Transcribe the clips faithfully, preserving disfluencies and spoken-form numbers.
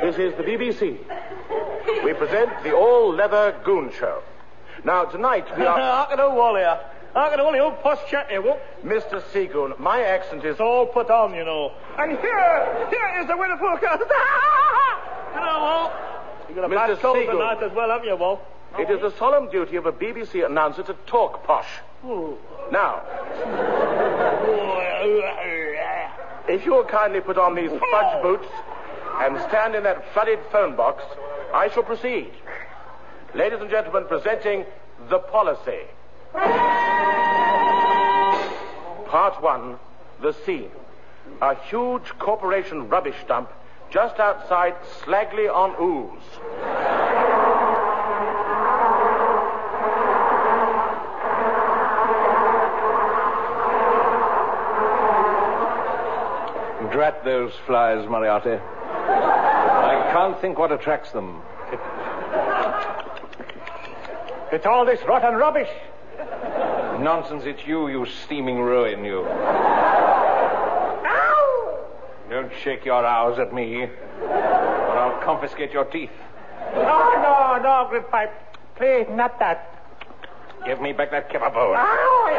This is the B B C. We present the all-leather goon show. Now, tonight we are... I can do all here. I can only old post chat here, whoop. Mister Seagoon, my accent is... It's all put on, you know. And here, here is the winner forecast. You know, Walt. You got a Mister bad cold Seagoon. tonight as well, haven't you, Walt? It is the solemn duty of a B B C announcer to talk posh. Ooh. Now, if you will kindly put on these fudge boots and stand in that flooded phone box, I shall proceed. Ladies and gentlemen, presenting The Policy. Part one, the scene. A huge corporation rubbish dump just outside Slagley-on-Ouse. Drat those flies, Moriarty. I can't think what attracts them. It's all this rotten rubbish. Nonsense, it's you, you steaming ruin, you. Ow! Don't shake your owls at me, or I'll confiscate your teeth. No, no, no, Gridpipe. Please, not that. Give me back that kipper bone. Ow!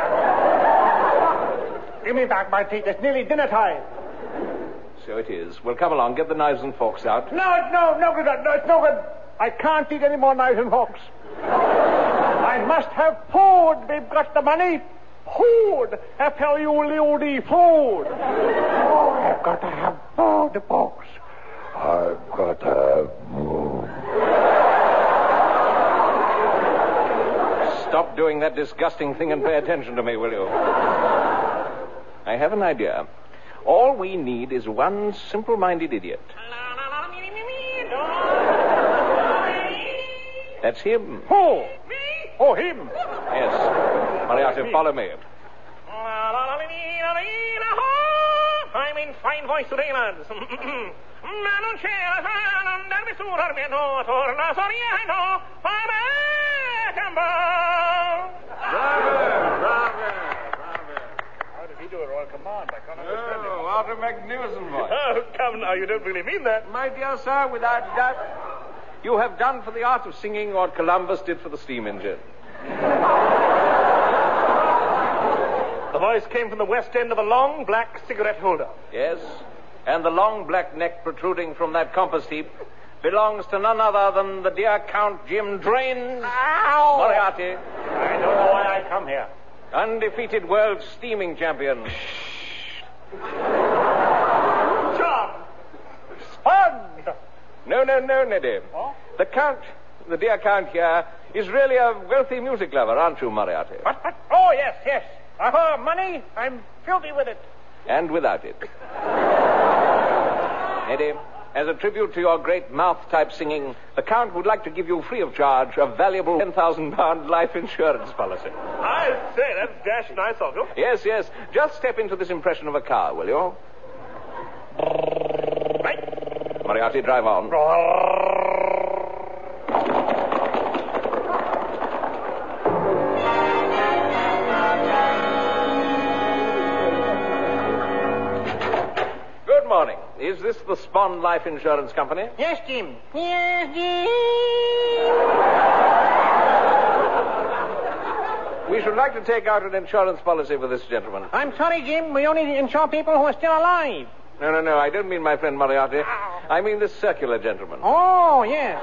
Give me back my teeth. It's nearly dinner time. So it is. Well, come along, get the knives and forks out. No, it's no, no good. No, it's no good. I can't eat any more knives and forks. I must have food. We've got the money. Food. F L U L D, food. Oh, I've got to have food, folks. I've got to have food. Stop doing that disgusting thing and pay attention to me, will you? I have an idea. All we need is one simple-minded idiot. That's him. Who? Me? Oh, him. Yes. Moriarty, follow me. I'm in fine voice today, lads. How did he do a royal command? I can't understand Oh, what a magnificent voice. Oh, come now, you don't really mean that. My dear sir, without doubt, you have done for the art of singing what Columbus did for the steam engine. The voice came from the west end of a long black cigarette holder. Yes, and the long black neck protruding from that compost heap belongs to none other than the dear Count Jim Drains Ow! Moriarty, I don't know why I come here. undefeated world steaming champion. John! Spud! No, no, no, Neddy. Oh? The Count, the dear Count here, is really a wealthy music lover, aren't you, Moriarty? What, what? Oh, yes, yes. Uh, for money, I'm filthy with it. And without it. Neddy, as a tribute to your great mouth-type singing, the Count would like to give you free of charge a valuable ten thousand pound life insurance policy. I say, that's dash nice of you. Yes, yes. Just step into this impression of a car, will you? Right. Moriarty, drive on. Good morning. Is this the Spon Life Insurance Company? Yes, Jim. Yes, Jim. We should like to take out an insurance policy for this gentleman. I'm sorry, Jim. We only insure people who are still alive. No, no, no. I don't mean my friend Moriarty. I mean this circular gentleman. Oh, yes.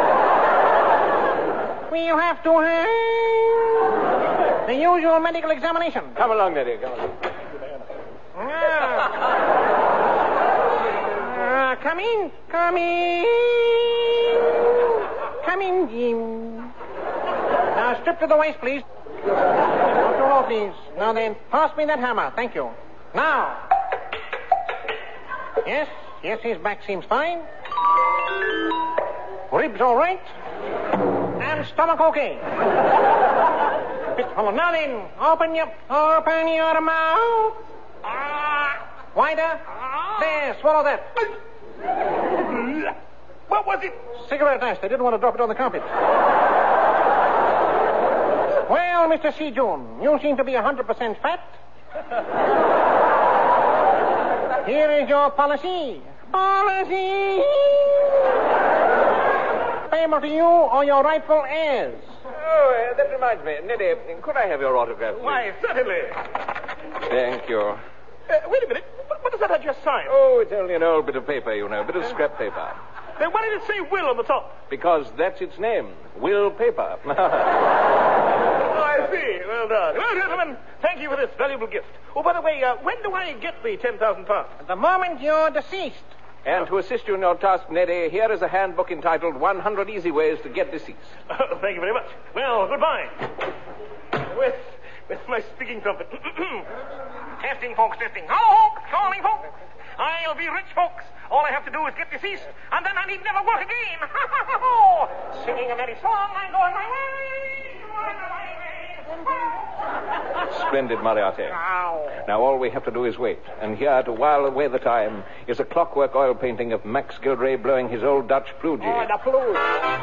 We'll have to have the usual medical examination. Come along, Neddy. Come along. Ah. Uh, come in. Come in. Come in, Jim. Now, strip to the waist, please. Not too low, please. Now then, pass me that hammer. Thank you. Now. Yes, yes, his back seems fine. Ribs all right. And stomach okay. Oh, now then, open your, open your mouth. Wider. There, swallow that. What was it? Cigarette ash. They didn't want to drop it on the carpet. Well, Mister Seagoon, you seem to be one hundred percent fat. Here is your policy. Policy. to you or your rightful heirs? Oh, uh, that reminds me. Neddy, could I have your autograph, please? Why, certainly. Thank you. Uh, wait a minute. What, what does that I just signed? Oh, it's only an old bit of paper, you know, a bit of scrap paper. Then why did it say Will on the top? Because that's its name, Will Paper. Oh, I see. Well done. Well, gentlemen, thank you for this valuable gift. Oh, by the way, uh, when do I get the ten thousand pounds? At the moment you're deceased. And to assist you in your task, Neddy, here is a handbook entitled one hundred Easy Ways to Get Deceased. Oh, thank you very much. Well, goodbye. With, with my speaking trumpet. Testing, folks, testing. Hello, folks, calling, folks. I'll be rich, folks. All I have to do is get deceased, and then I need never work again. Singing a merry song, I'm going my way. Going my way. Splendid, Moriarty. Now all we have to do is wait. And here, to while away the time, is a clockwork oil painting of Max Gilray blowing his old Dutch flugie. Oh, the flute.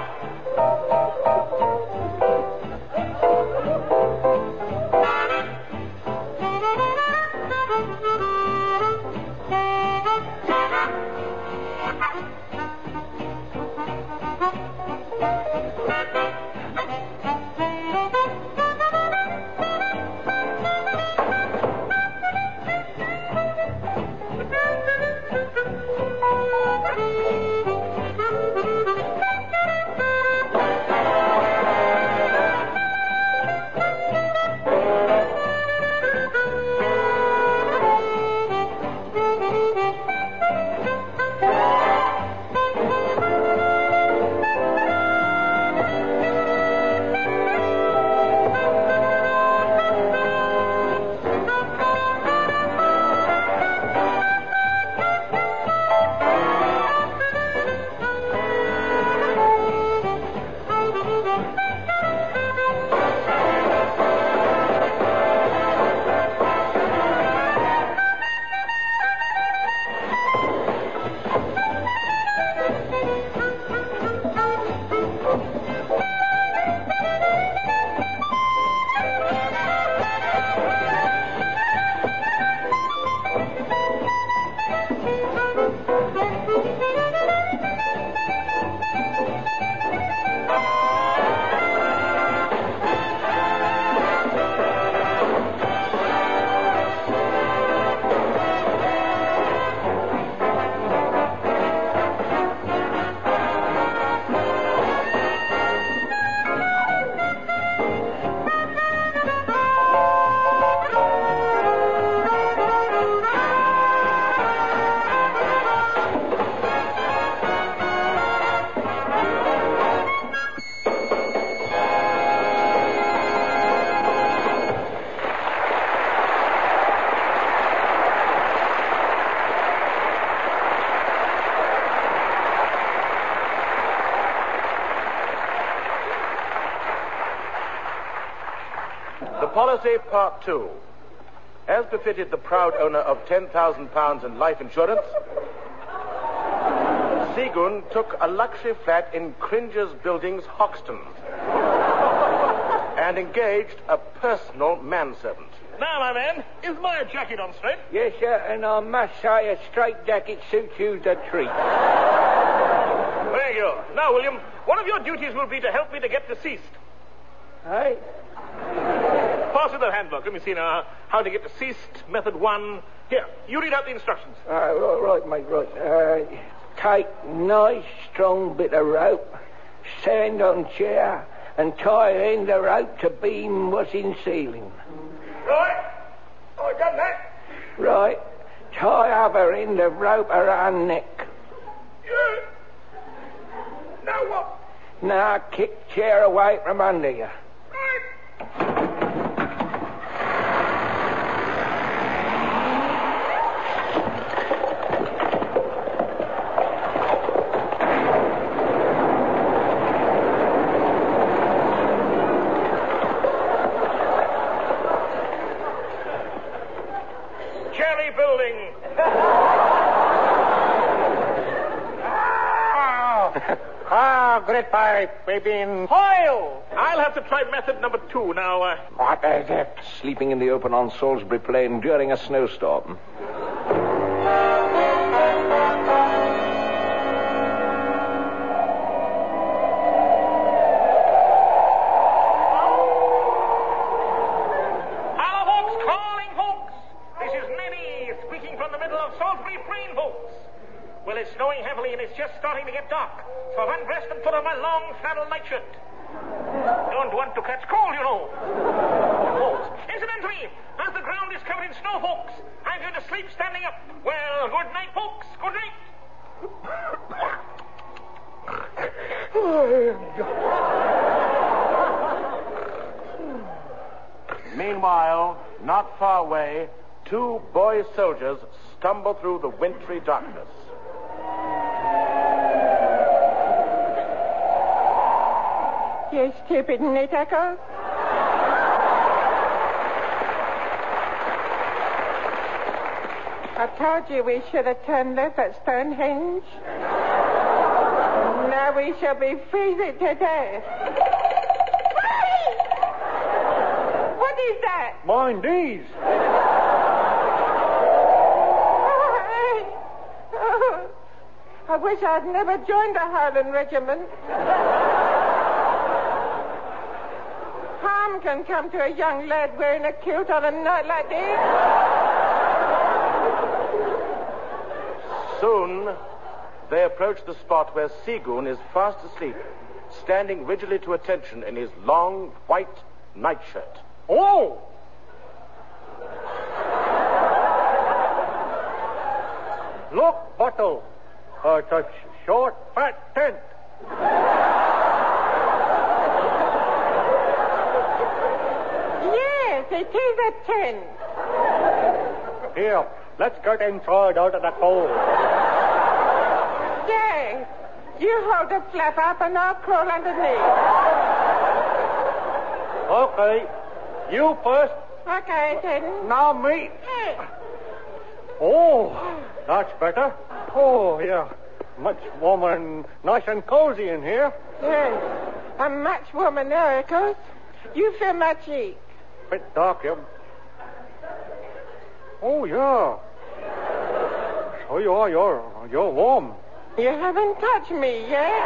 Policy Part Two. As befitted the proud owner of ten thousand pounds in life insurance, Seagoon took a luxury flat in Cringer's Buildings, Hoxton, and engaged a personal manservant. Now, my man, is my jacket on straight? Yes, sir, and I must say a straight jacket suits you the treat. Thank you. Now, William, one of your duties will be to help me to get deceased. Hey? Pass me the handbook. Let me see now. How to get deceased, method one. Here, you read out the instructions. Uh, right, right, mate, right. Uh, take nice, strong bit of rope, stand on chair, and tie end of rope to beam what's in ceiling. Right. I've done that. Right. Tie other end of rope around neck. Yeah. Now what? Now kick chair away from under you. Right. Cherry Building. Ah, great pipe. We've been... Hoyle! I'll have to try method number two now. Uh... What is it? Sleeping in the open on Salisbury Plain during a snowstorm. just starting to get dark, so I've undressed and put on my long flannel nightshirt. Don't want to catch cold, you know. Oh, incidentally, as the ground is covered in snow, folks, I'm going to sleep standing up. Well, good night, folks. Good night. Meanwhile, not far away, two boy soldiers stumble through the wintry darkness. You stupid nitticker. I told you we should have turned left at Stonehenge. Now we shall be freezing to death. What is that? Mind these. Oh, I wish I'd never joined the Highland Regiment. Harm can come to a young lad wearing a kilt on a night like this. Soon, they approach the spot where Seagoon is fast asleep, standing rigidly to attention in his long, white nightshirt. Oh! Look, Bottle. Uh, it's a short, fat tent. Yes, it is a tent. Here, let's get inside out of the cold. Yes. You hold the flap up and I'll crawl underneath. Okay. You first. Okay, then. Now me. Oh, that's better. Oh, yeah. Much warmer and nice and cozy in here. Yes. I'm much warmer now, Eccles. You feel my cheek. Bit dark here. Oh, yeah. So you are. You're, you're warm. You haven't touched me yet.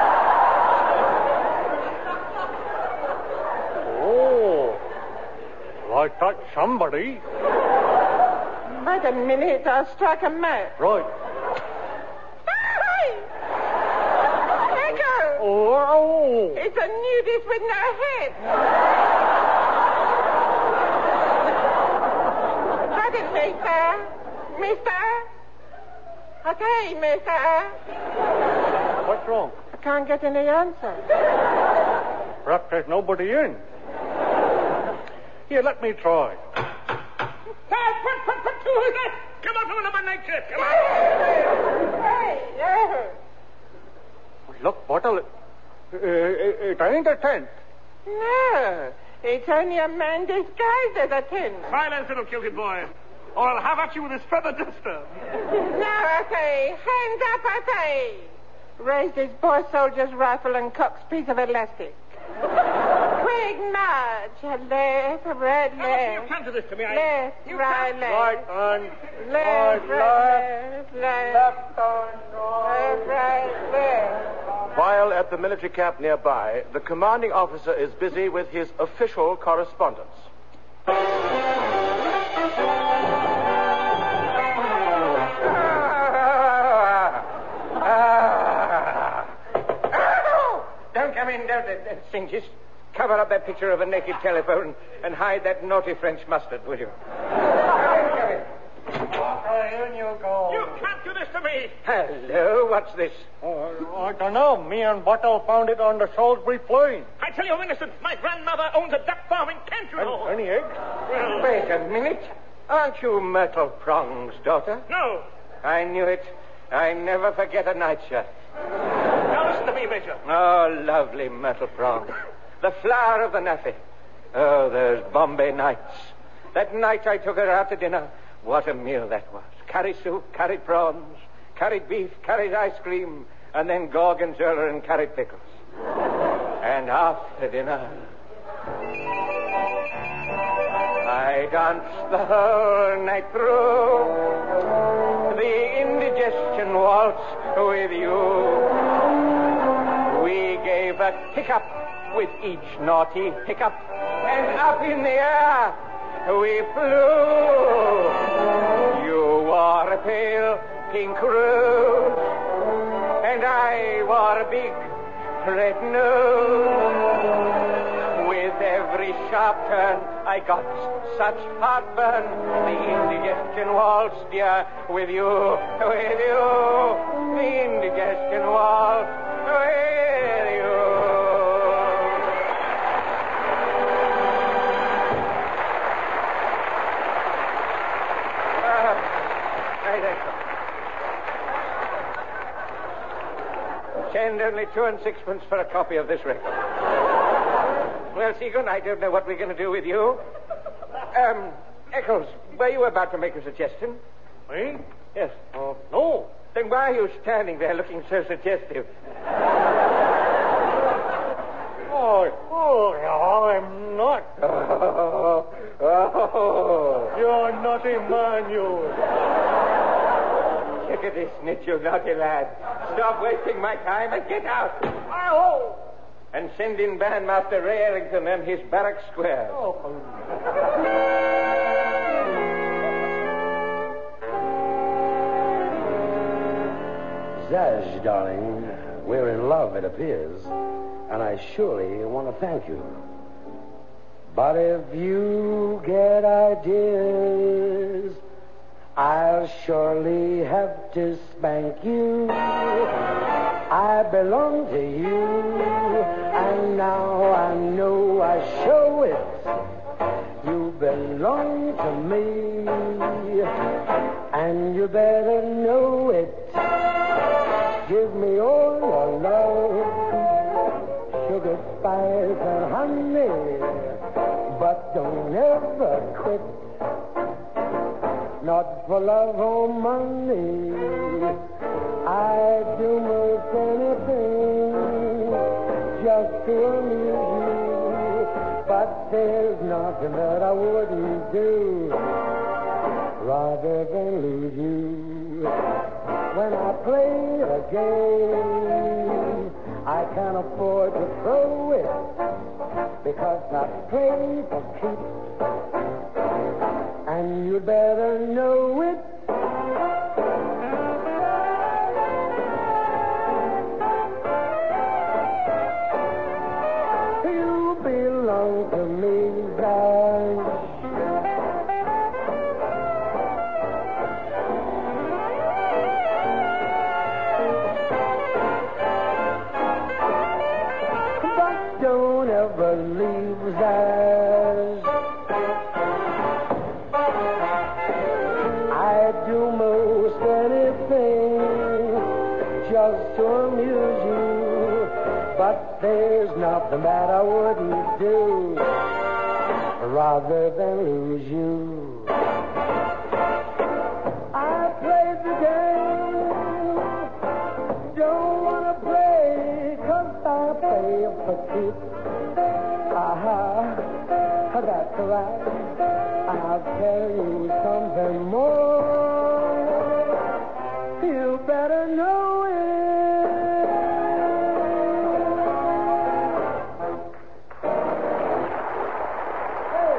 Oh. I touched somebody. Wait a minute. I'll strike a match. Right. Echo! Oh. It's a nudist with no head. Got it, mister. Mister? Okay, mister. What's wrong? I can't get any answer. Perhaps there's nobody in. Here, let me try. Put, put, put, put two of that. Come on, come on, my nightshirt. Come on. Hey, yeah. Look, Bottle, it, it, it ain't a tent. No, it's only a man disguised as a tent. Silence, little kilted boy, or I'll have at you with this feather duster. Now I say, hands up, I say. Raised his boy soldier's rifle and cock's piece of elastic. Quick march. Left, right, Now, you left. come to this to me. I... Left, You right, come. left. Right on. Left, right, right, left, left. Left on. Left, right, left. While at the military camp nearby, the commanding officer is busy with his official correspondence. Don't come in, don't, uh, Sing. Just cover up that picture of a naked telephone and hide that naughty French mustard, will you? Come in, come in. In you go. You can't do this to me. Hello, what's this? Oh, I don't know. Me and Bottle found it on the Salisbury Plain. I tell you, innocent, my grandmother owns a duck farm in Kent, you know. Any eggs? Well, Wait a minute. Aren't you Myrtle Prong's daughter? no. I knew it. I never forget a nightshirt. Now listen to me, Major. Oh, lovely Myrtle Prong. The flower of the Naffy. Oh, those Bombay nights. That night I took her out to dinner. What a meal that was. Curry soup, curried prawns, curried beef, curried ice cream, and then gorgonzola and curried pickles. And after dinner, I danced the whole night through the indigestion waltz with you. We gave a hiccup with each naughty hiccup, and up in the air we flew. You wore a pale pink rose, and And I wore a big red nose. With every sharp turn, I got such heartburn. The indigestion waltz, dear, with you, with you. The indigestion waltz, with you. Uh, I think so. Send only two and sixpence for a copy of this record. Well, Seagun, I don't know what we're going to do with you. Um, Eccles, were you about to make a suggestion? Me? Yes. Oh, no. Then why are you standing there looking so suggestive? Oh, oh, no, I'm not. Oh, oh. You're a naughty man, you. Look at this snitch, you naughty lad. Stop wasting my time and get out. Oh. And send in Bandmaster Ray Ellington and his barrack square. Oh. Zaz, darling, we're in love, it appears, and I surely want to thank you. But if you get ideas, I'll surely have to spank you. I belong to you, and now I know I show it. You belong to me, and you better know it. Give me all your love, sugar, spice, and honey, but don't ever quit. Not for love or money, I'd do most anything just to amuse you. But there's nothing that I wouldn't do rather than lose you. When I play a game, I can't afford to throw it because I play for keeps, and you'd better know it. You belong to me, Blanche. Don't ever leave us. I'd do most anything just to amuse you, but there's nothing that I wouldn't do rather than lose you. I played the game, don't want to play, 'cause I play for keeps. Aha, that's right. I'll tell you something more. You better know it. Hey.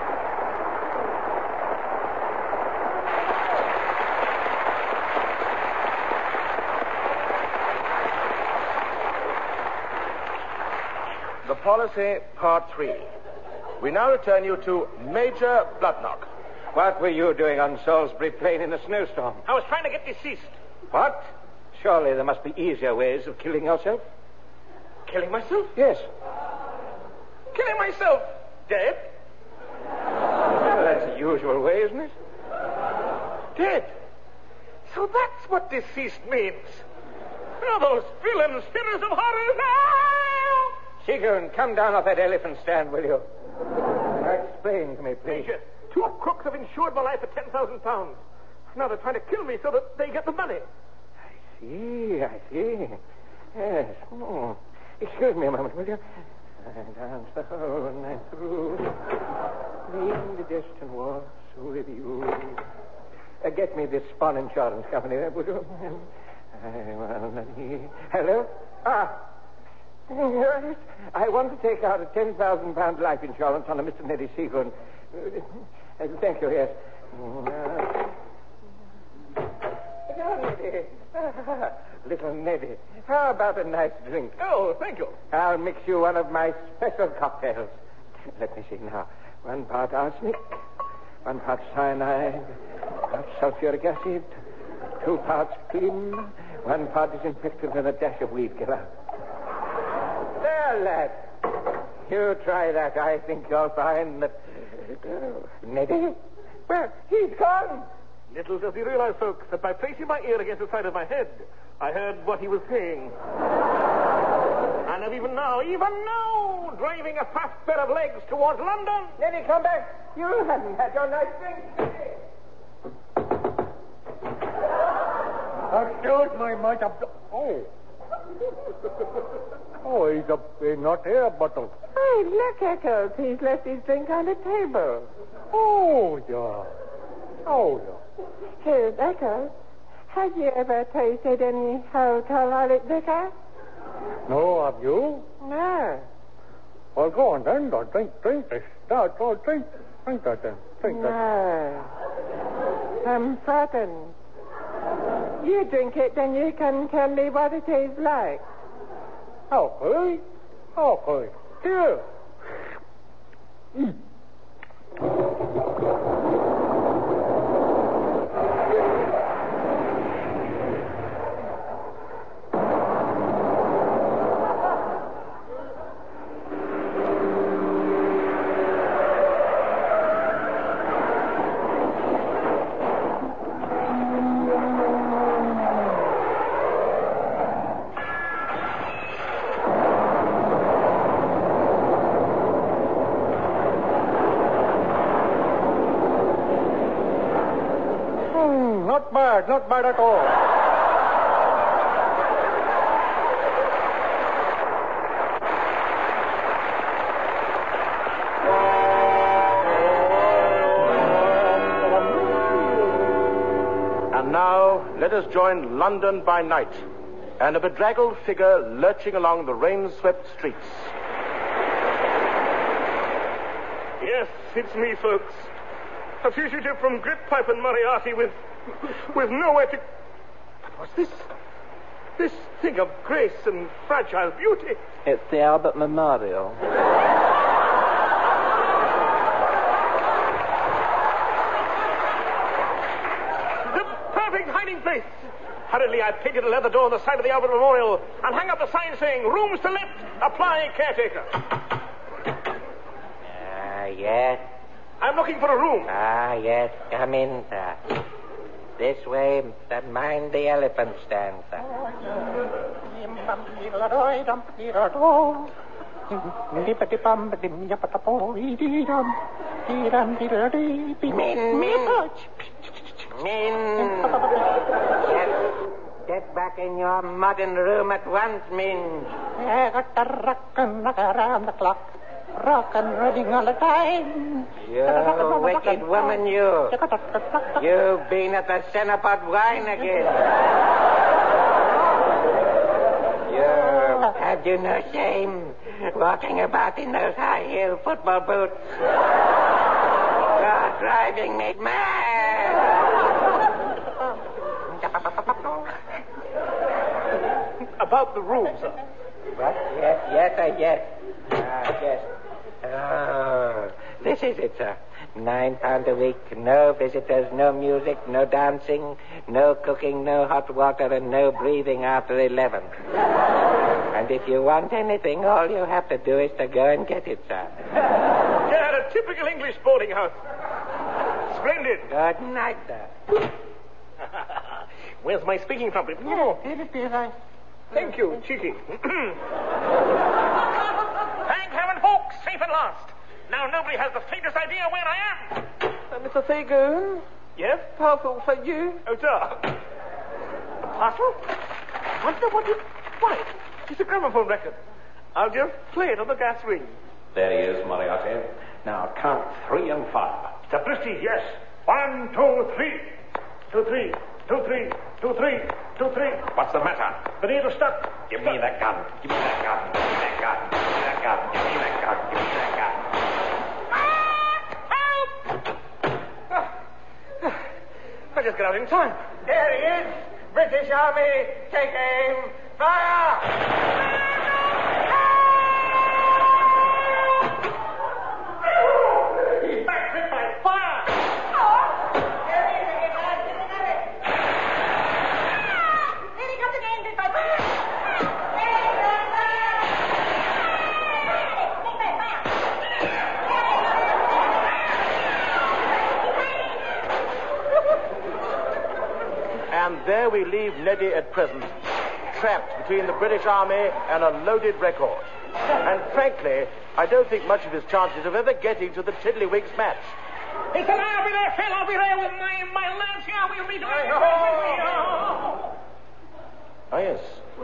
The policy, part three. We now return you to Major Bloodknock. What were you doing on Salisbury Plain in a snowstorm? I was trying to get deceased. What? Surely there must be easier ways of killing yourself. Killing myself? Yes. Killing myself? Dead? Well, that's the usual way, isn't it? Dead? So that's what deceased means. Oh, those villains, spinners of horror. No! Seagun, come down off that elephant stand, will you? Now explain to me, please. Major, two crooks have insured my life for ten thousand pounds. Now they're trying to kill me so that they get the money. I see, I see. Yes. Oh. Excuse me a moment, will you? I dance the whole night through. The indigestion was with you. Uh, get me this Spawn Insurance Company, would you? Hello? Ah. Yes. I want to take out a ten thousand pound life insurance on a Mister Neddy Seagun. Uh, thank you, yes. Uh, little Neddy, how about a nice drink? Oh, thank you. I'll mix you one of my special cocktails. Let me see now. One part arsenic, one part cyanide, part sulfuric acid, two parts cream, one part disinfectant, and a dash of weed killer. There, lad. You try that. I think you'll find that... Oh, Neddy? Well, he's gone. Little does he realize, folks, that by placing my ear against the side of my head, I heard what he was saying. And that even now, even now, driving a fast pair of legs towards London. Neddy, come back. You haven't had your nice drink. Excuse me, mate. Oh. Oh, he's, a, he's not here, Bottle. Hey, look, Eccles. He's left his drink on the table. Oh, yeah. Oh, yeah. Here, Eccles, have you ever tasted any alcoholic liquor? No, have you? No. Well, go on then. Don't drink, drink this. No, don't drink. Drink that then. Drink that. No. I'm frightened. You drink it, then you can tell me what it is like. Okay. Okay. Here. Mm. Not bad, not bad at all. And now, let us join London by night and a bedraggled figure lurching along the rain-swept streets. Yes, it's me, folks. A fugitive from Gritpipe and Moriarty with... with nowhere to... But what's this? This thing of grace and fragile beauty. It's the Albert Memorial. The perfect hiding place. Hurriedly, I painted a leather door on the side of the Albert Memorial and hung up a sign saying, "Rooms to let, apply caretaker." Ah, yes. I'm looking for a room. Ah, yes. Come in, sir. This way, sir. Mind the elephant stand, sir. Min, min. Min. Yes. Get back in your modern room at once, Min. I got the rockin' around the clock. Rockin' running all the time. You wicked woman, you. You've been at the Centerpot wine again. You have you no shame walking about in those high-heel football boots? You're driving me mad. About the room, sir. What? Yes, yes, uh, yes. Ah, yes. Oh, this is it, sir. Nine pound a week, no visitors, no music, no dancing, no cooking, no hot water, and no breathing after eleven. And if you want anything, all you have to do is to go and get it, sir. Yeah, a typical English boarding house. Splendid. Good night, sir. Where's my speaking trumpet? Oh, here it is. I... Thank you, cheeky. Thank heaven, folks, safe at last. Now nobody has the faintest idea where I am. Uh, Mister Fagoon, Yes? parcel for you. Oh, sir. A parcel? Wonder what it... Why, it's a gramophone record. I'll just play it on the gas ring. There he is, Moriarty. Now count three and fire. Sapristi, yes. One, two, three. Two, three. Two, three. Two, three. Two, three. What's the matter? The needle stuck. Give me that gun. Give me that gun. Give me that gun. Give me that gun. Give me that gun. Give me that gun. I just got out in time. There he is. British Army, take aim. Fire! He's back hit by fire. There he comes again, hit by fire. And there we leave Neddy at present, trapped between the British Army and a loaded record. And frankly, I don't think much of his chances of ever getting to the Tiddlywinks match. He said, I'll be there, Phil. I'll be there with my, my lance here. We'll be doing it. Ah, yes.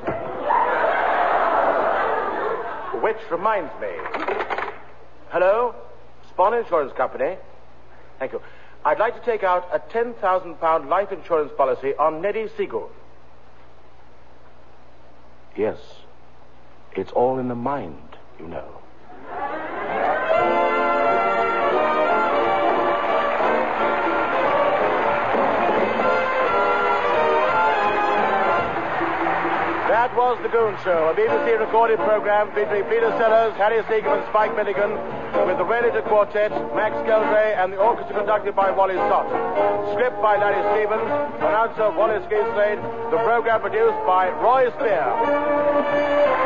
Which reminds me. Hello? Spon Insurance Company. Thank you. I'd like to take out a ten thousand pound life insurance policy on Neddy Seagoon. Yes. It's all in the mind, you know. That was The Goon Show, a B B C recorded program featuring Peter Sellers, Harry Seagram and Spike Milligan, with the Renita Quartet, Max Geldray, and the orchestra conducted by Wally Stott. Script by Larry Stevens, announcer Wallace Gieslade, the program produced by Roy Spear.